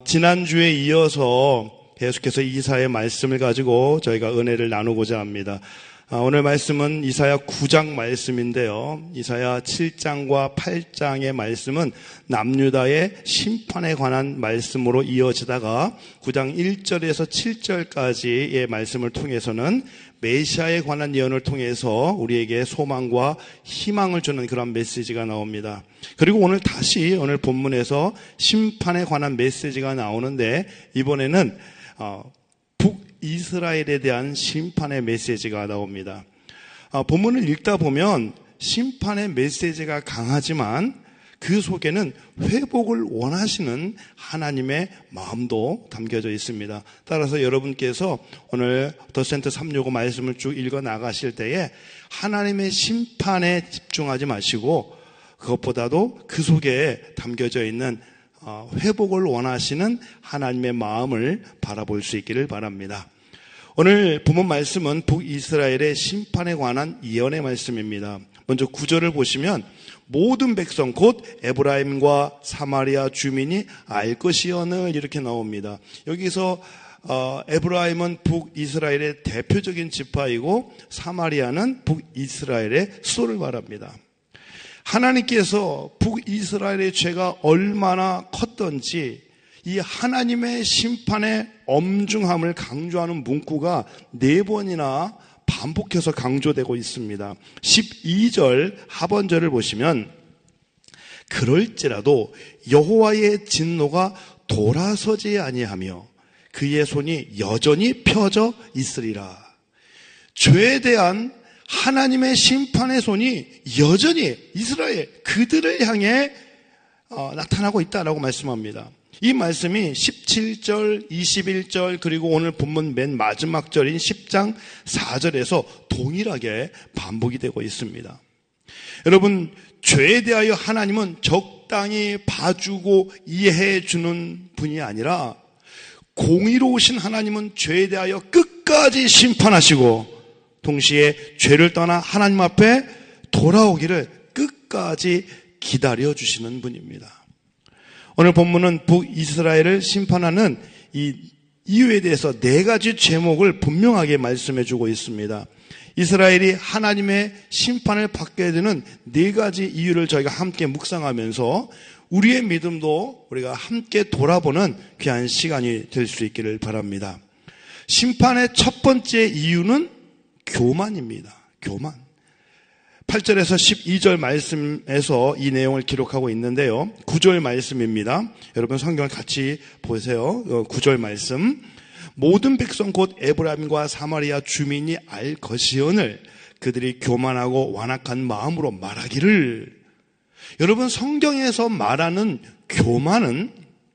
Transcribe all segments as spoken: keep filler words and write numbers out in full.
지난주에 이어서 계속해서 이사야의 말씀을 가지고 저희가 은혜를 나누고자 합니다. 오늘 말씀은 이사야 구 장 말씀인데요. 이사야 칠 장과 팔 장의 말씀은 남유다의 심판에 관한 말씀으로 이어지다가 구 장 일 절에서 칠 절까지의 말씀을 통해서는 메시아에 관한 예언을 통해서 우리에게 소망과 희망을 주는 그런 메시지가 나옵니다. 그리고 오늘 다시 오늘 본문에서 심판에 관한 메시지가 나오는데 이번에는 어, 북이스라엘에 대한 심판의 메시지가 나옵니다. 어, 본문을 읽다 보면 심판의 메시지가 강하지만 그 속에는 회복을 원하시는 하나님의 마음도 담겨져 있습니다. 따라서 여러분께서 오늘 더센터 삼백육십오 말씀을 쭉 읽어 나가실 때에 하나님의 심판에 집중하지 마시고 그것보다도 그 속에 담겨져 있는 회복을 원하시는 하나님의 마음을 바라볼 수 있기를 바랍니다. 오늘 본문 말씀은 북이스라엘의 심판에 관한 예언의 말씀입니다. 먼저 구 절을 보시면 모든 백성 곧 에브라임과 사마리아 주민이 알 것이언을 이렇게 나옵니다. 여기서 어, 에브라임은 북이스라엘의 대표적인 지파이고 사마리아는 북이스라엘의 수도를 말합니다. 하나님께서 북이스라엘의 죄가 얼마나 컸던지 이 하나님의 심판의 엄중함을 강조하는 문구가 네 번이나 반복해서 강조되고 있습니다. 십이 절 하반절을 보시면 그럴지라도 여호와의 진노가 돌아서지 아니하며 그의 손이 여전히 펴져 있으리라. 죄에 대한 하나님의 심판의 손이 여전히 이스라엘 그들을 향해 어, 나타나고 있다라고 말씀합니다. 이 말씀이 십칠 절, 이십일 절 그리고 오늘 본문 맨 마지막 절인 십 장 사 절에서 동일하게 반복이 되고 있습니다. 여러분, 죄에 대하여 하나님은 적당히 봐주고 이해해 주는 분이 아니라 공의로우신 하나님은 죄에 대하여 끝까지 심판하시고 동시에 죄를 떠나 하나님 앞에 돌아오기를 끝까지 기다려주시는 분입니다. 오늘 본문은 북이스라엘을 심판하는 이 이유에 대해서 네 가지 제목을 분명하게 말씀해 주고 있습니다. 이스라엘이 하나님의 심판을 받게 되는 네 가지 이유를 저희가 함께 묵상하면서 우리의 믿음도 우리가 함께 돌아보는 귀한 시간이 될 수 있기를 바랍니다. 심판의 첫 번째 이유는 교만입니다. 교만. 팔 절에서 십이 절 말씀에서 이 내용을 기록하고 있는데요. 구 절 말씀입니다. 여러분 성경을 같이 보세요. 구 절 말씀. 모든 백성 곧 에브라임과 사마리아 주민이 알 것이오늘 그들이 교만하고 완악한 마음으로 말하기를. 여러분 성경에서 말하는 교만은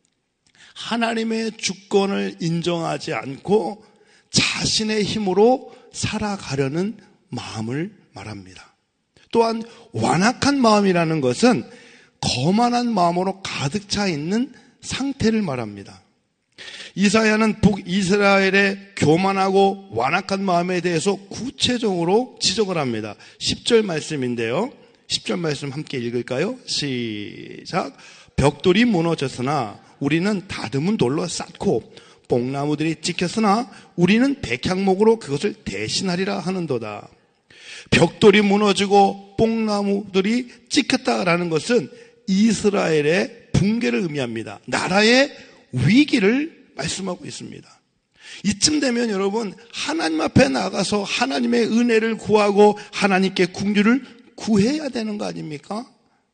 하나님의 주권을 인정하지 않고 자신의 힘으로 살아가려는 마음을 말합니다. 또한 완악한 마음이라는 것은 거만한 마음으로 가득 차 있는 상태를 말합니다. 이사야는 북이스라엘의 교만하고 완악한 마음에 대해서 구체적으로 지적을 합니다. 십 절 말씀인데요. 십 절 말씀 함께 읽을까요? 시작. 벽돌이 무너졌으나 우리는 다듬은 돌로 쌓고 뽕나무들이 찍혔으나 우리는 백향목으로 그것을 대신하리라 하는도다. 벽돌이 무너지고 뽕나무들이 찍혔다라는 것은 이스라엘의 붕괴를 의미합니다. 나라의 위기를 말씀하고 있습니다. 이쯤 되면 여러분 하나님 앞에 나가서 하나님의 은혜를 구하고 하나님께 긍휼을 구해야 되는 거 아닙니까?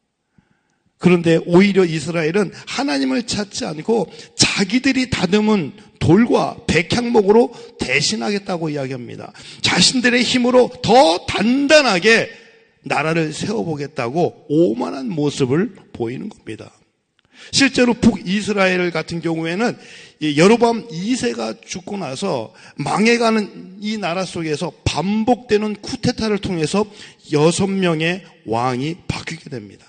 그런데 오히려 이스라엘은 하나님을 찾지 않고 자기들이 다듬은 돌과 백향목으로 대신하겠다고 이야기합니다. 자신들의 힘으로 더 단단하게 나라를 세워보겠다고 오만한 모습을 보이는 겁니다. 실제로 북이스라엘 같은 경우에는 여로보암 이 세가 죽고 나서 망해가는 이 나라 속에서 반복되는 쿠데타를 통해서 여섯 명의 왕이 바뀌게 됩니다.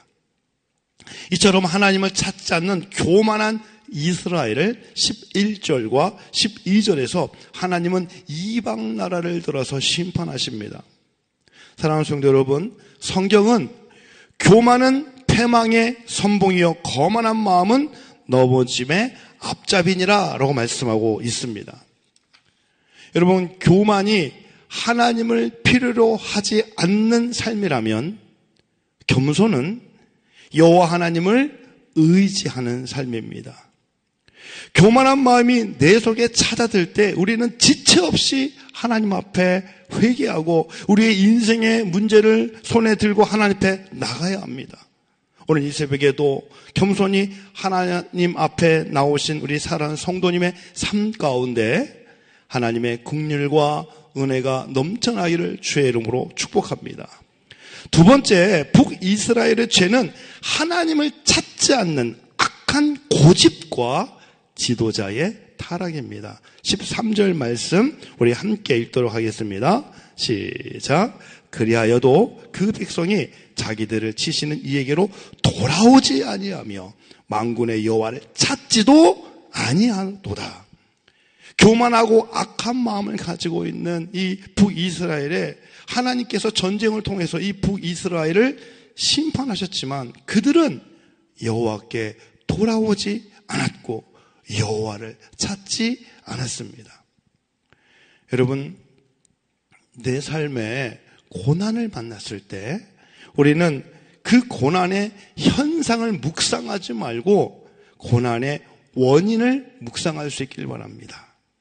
이처럼 하나님을 찾지 않는 교만한 이스라엘을 십일 절과 십이 절에서 하나님은 이방 나라를 들어서 심판하십니다. 사랑하는 성도 여러분, 성경은 교만은 패망의 선봉이요 거만한 마음은 넘어짐의 앞잡이니라 라고 말씀하고 있습니다. 여러분, 교만이 하나님을 필요로 하지 않는 삶이라면 겸손은 여호와 하나님을 의지하는 삶입니다. 교만한 마음이 내 속에 찾아들 때 우리는 지체 없이 하나님 앞에 회개하고 우리의 인생의 문제를 손에 들고 하나님 앞에 나가야 합니다. 오늘 이 새벽에도 겸손히 하나님 앞에 나오신 우리 사랑하는 성도님의 삶 가운데 하나님의 긍휼과 은혜가 넘쳐나기를 주의 이름으로 축복합니다. 두 번째, 북이스라엘의 죄는 하나님을 찾지 않는 악한 고집과 지도자의 타락입니다. 십삼 절 말씀 우리 함께 읽도록 하겠습니다. 시작. 그리하여도 그 백성이 자기들을 치시는 이에게로 돌아오지 아니하며 만군의 여호와를 찾지도 아니하도다. 교만하고 악한 마음을 가지고 있는 이 북이스라엘에 하나님께서 전쟁을 통해서 이 북이스라엘을 심판하셨지만 그들은 여호와께 돌아오지 않았고 여호와를 찾지 않았습니다. 여러분, 내 삶에 고난을 만났을 때 우리는 그 고난의 현상을 묵상하지 말고 고난의 원인을 묵상할 수 있길 바랍니다.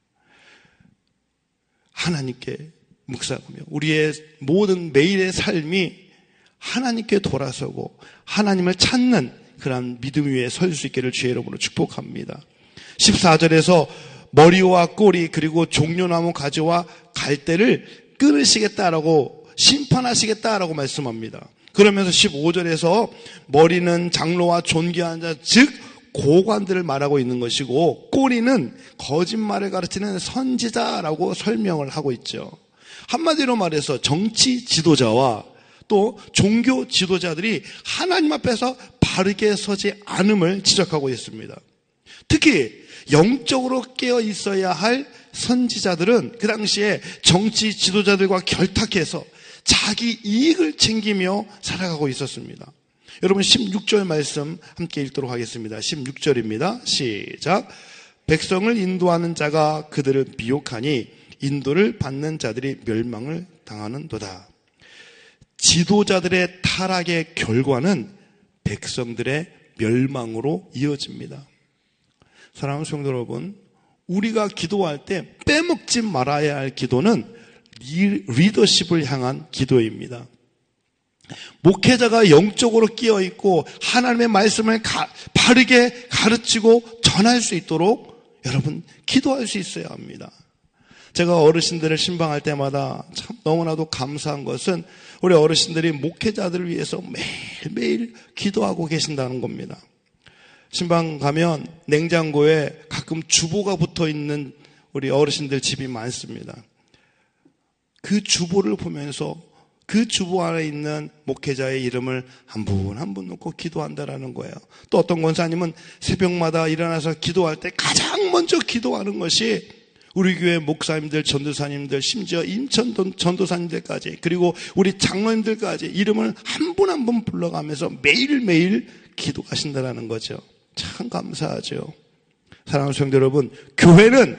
하나님께 묵상하며 우리의 모든 매일의 삶이 하나님께 돌아서고 하나님을 찾는 그런 믿음 위에 설 수 있기를 주의 이름으로 축복합니다. 십사 절에서 머리와 꼬리 그리고 종려나무 가지와 갈대를 끊으시겠다라고 심판하시겠다라고 말씀합니다. 그러면서 십오 절에서 머리는 장로와 존귀한 자 즉 고관들을 말하고 있는 것이고 꼬리는 거짓말을 가르치는 선지자라고 설명을 하고 있죠. 한마디로 말해서 정치 지도자와 또 종교 지도자들이 하나님 앞에서 바르게 서지 않음을 지적하고 있습니다. 특히 영적으로 깨어 있어야 할 선지자들은 그 당시에 정치 지도자들과 결탁해서 자기 이익을 챙기며 살아가고 있었습니다. 여러분 십육 절 말씀 함께 읽도록 하겠습니다. 십육 절입니다. 시작. 백성을 인도하는 자가 그들을 미혹하니 인도를 받는 자들이 멸망을 당하는도다. 지도자들의 타락의 결과는 백성들의 멸망으로 이어집니다. 사랑하는 성도 여러분, 우리가 기도할 때 빼먹지 말아야 할 기도는 리더십을 향한 기도입니다. 목회자가 영적으로 끼어있고 하나님의 말씀을 가, 바르게 가르치고 전할 수 있도록 여러분 기도할 수 있어야 합니다. 제가 어르신들을 신방할 때마다 참 너무나도 감사한 것은 우리 어르신들이 목회자들을 위해서 매일매일 기도하고 계신다는 겁니다. 신방 가면 냉장고에 가끔 주보가 붙어있는 우리 어르신들 집이 많습니다. 그 주보를 보면서 그 주보 안에 있는 목회자의 이름을 한 분 한 분 놓고 기도한다라는 거예요. 또 어떤 권사님은 새벽마다 일어나서 기도할 때 가장 먼저 기도하는 것이 우리 교회 목사님들, 전도사님들, 심지어 인천 전도사님들까지 그리고 우리 장로님들까지 이름을 한 분 한 분 불러가면서 매일매일 기도하신다라는 거죠. 참 감사하죠. 사랑하는 성도 여러분, 교회는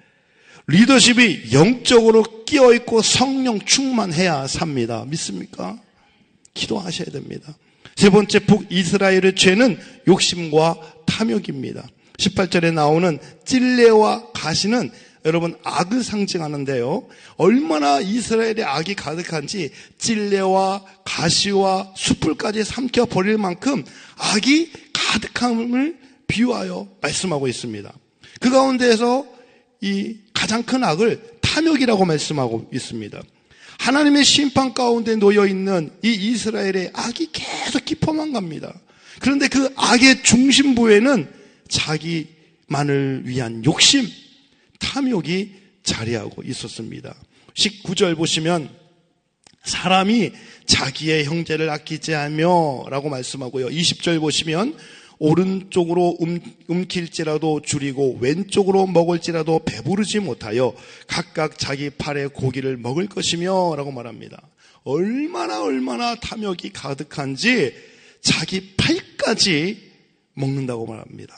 리더십이 영적으로 끼어있고 성령 충만해야 삽니다. 믿습니까? 기도하셔야 됩니다. 세 번째, 북이스라엘의 죄는 욕심과 탐욕입니다. 십팔 절에 나오는 찔레와 가시는 여러분 악을 상징하는데요. 얼마나 이스라엘의 악이 가득한지 찔레와 가시와 숯불까지 삼켜버릴 만큼 악이 가득함을 비유하여 말씀하고 있습니다. 그 가운데에서 이 가장 큰 악을 탐욕이라고 말씀하고 있습니다. 하나님의 심판 가운데 놓여있는 이 이스라엘의 악이 계속 깊어만 갑니다. 그런데 그 악의 중심부에는 자기만을 위한 욕심, 탐욕이 자리하고 있었습니다. 십구 절 보시면 사람이 자기의 형제를 아끼지 않으며 라고 말씀하고요. 이십 절 보시면 오른쪽으로 움, 움킬지라도 줄이고 왼쪽으로 먹을지라도 배부르지 못하여 각각 자기 팔의 고기를 먹을 것이며 라고 말합니다. 얼마나 얼마나 탐욕이 가득한지 자기 팔까지 먹는다고 말합니다.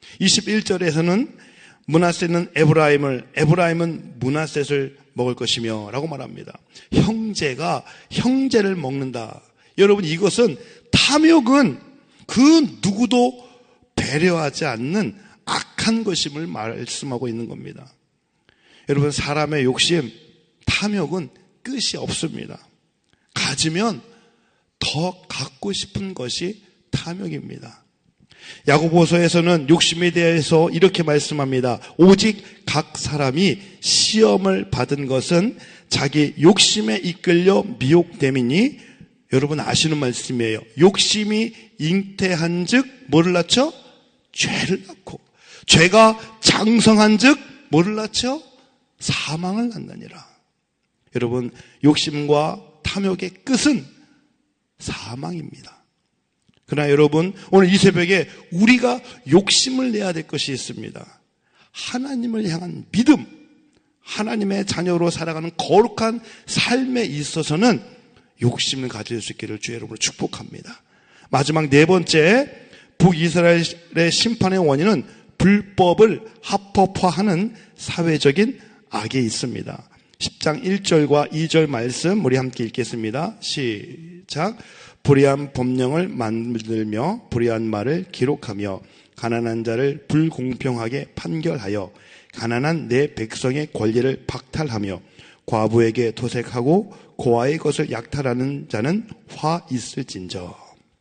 이십일 절에서는 므낫세는 에브라임을, 에브라임은 므낫셋을 먹을 것이며 라고 말합니다. 형제가 형제를 먹는다. 여러분, 이것은 탐욕은 그 누구도 배려하지 않는 악한 것임을 말씀하고 있는 겁니다. 여러분, 사람의 욕심, 탐욕은 끝이 없습니다. 가지면 더 갖고 싶은 것이 탐욕입니다. 야고보서에서는 욕심에 대해서 이렇게 말씀합니다. 오직 각 사람이 시험을 받은 것은 자기 욕심에 이끌려 미혹됨이니, 여러분 아시는 말씀이에요. 욕심이 잉태한 즉 뭐를 낳죠? 죄를 낳고, 죄가 장성한 즉 뭐를 낳죠? 사망을 낳느니라. 여러분, 욕심과 탐욕의 끝은 사망입니다. 그러나 여러분, 오늘 이 새벽에 우리가 욕심을 내야 될 것이 있습니다. 하나님을 향한 믿음, 하나님의 자녀로 살아가는 거룩한 삶에 있어서는 욕심을 가질 수 있기를 주의 이름으로 축복합니다. 마지막 네 번째, 북이스라엘의 심판의 원인은 불법을 합법화하는 사회적인 악에 있습니다. 십 장 일 절과 이 절 말씀 우리 함께 읽겠습니다. 시작. 불의한 법령을 만들며 불의한 말을 기록하며 가난한 자를 불공평하게 판결하여 가난한 내 백성의 권리를 박탈하며 과부에게 도색하고 고아의 것을 약탈하는 자는 화 있을진저.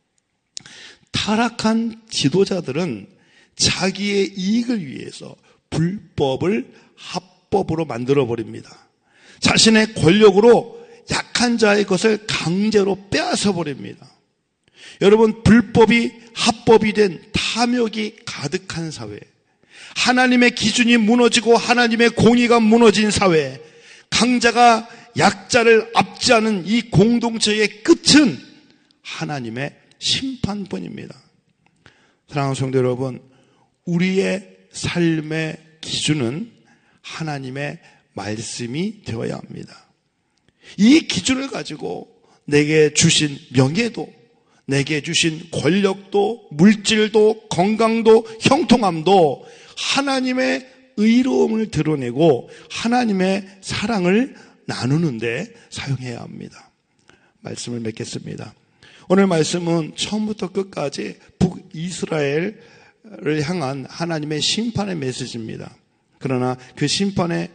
타락한 지도자들은 자기의 이익을 위해서 불법을 합법으로 만들어버립니다. 자신의 권력으로 약한 자의 것을 강제로 빼앗아 버립니다. 여러분, 불법이 합법이 된 탐욕이 가득한 사회, 하나님의 기준이 무너지고 하나님의 공의가 무너진 사회, 강자가 약자를 압제하는 이 공동체의 끝은 하나님의 심판뿐입니다. 사랑하는 성도 여러분, 우리의 삶의 기준은 하나님의 말씀이 되어야 합니다. 이 기준을 가지고 내게 주신 명예도, 내게 주신 권력도, 물질도, 건강도, 형통함도 하나님의 의로움을 드러내고 하나님의 사랑을 나누는데 사용해야 합니다. 말씀을 맺겠습니다. 오늘 말씀은 처음부터 끝까지 북이스라엘을 향한 하나님의 심판의 메시지입니다. 그러나 그 심판의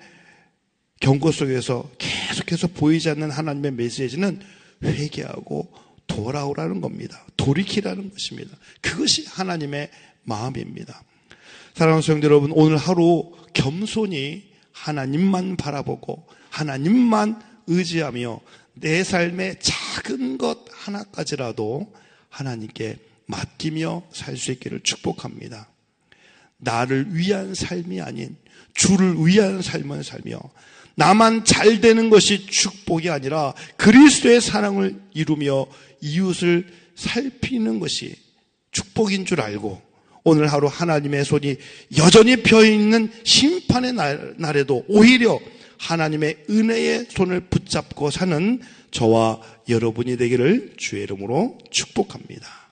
경고 속에서 계속해서 보이지 않는 하나님의 메시지는 회개하고 돌아오라는 겁니다. 돌이키라는 것입니다. 그것이 하나님의 마음입니다. 사랑하는 성도 여러분, 오늘 하루 겸손히 하나님만 바라보고 하나님만 의지하며 내 삶의 작은 것 하나까지라도 하나님께 맡기며 살 수 있기를 축복합니다. 나를 위한 삶이 아닌 주를 위한 삶을 살며 나만 잘 되는 것이 축복이 아니라 그리스도의 사랑을 이루며 이웃을 살피는 것이 축복인 줄 알고 오늘 하루 하나님의 손이 여전히 펴있는 심판의 날, 날에도 오히려 하나님의 은혜의 손을 붙잡고 사는 저와 여러분이 되기를 주의 이름으로 축복합니다.